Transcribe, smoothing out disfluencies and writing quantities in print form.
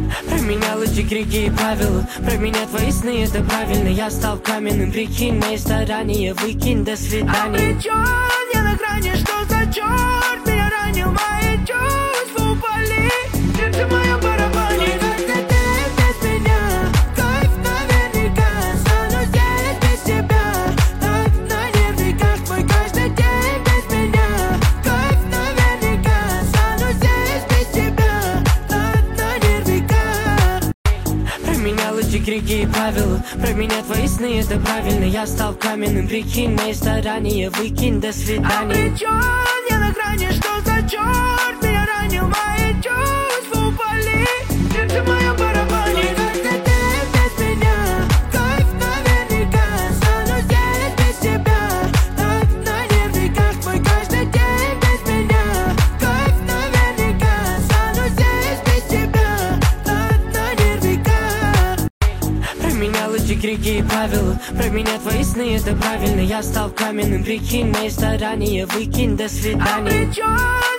Променял эти криги и правила. Про меня твои сны, это правильно. Я стал каменным, прикинь. Мои старания выкинь, до свидания. Обречен, я на грани, что за черт? Меня ранил, мои чувства упали. Сердце мое барабанит. Когда ты без меня, кайф наверняка. Стану здесь без тебя, так на нервиках. Мой каждый день без меня, кайф наверняка. Стану здесь без тебя, так на нервиках. Променял эти криги и правила. Про меня твои сны, это правильно. Я стал каменным, прикинь. Мои старания выкинь, до свидания. Обречен, я на грани, что за черт? Меня ранил, мои чувства упали. Сердце мое барабанит. Когда ты без меня, кайф наверняка. Стану здесь без тебя, так на нервиках. Мой каждый день без меня, кайф наверняка. Стану здесь без тебя, так на нервиках. Променял эти криги и правила. Про меня твои сны, это правильно. Я стал каменным, прикинь. Мои старания выкинь, до свидания. Обречен,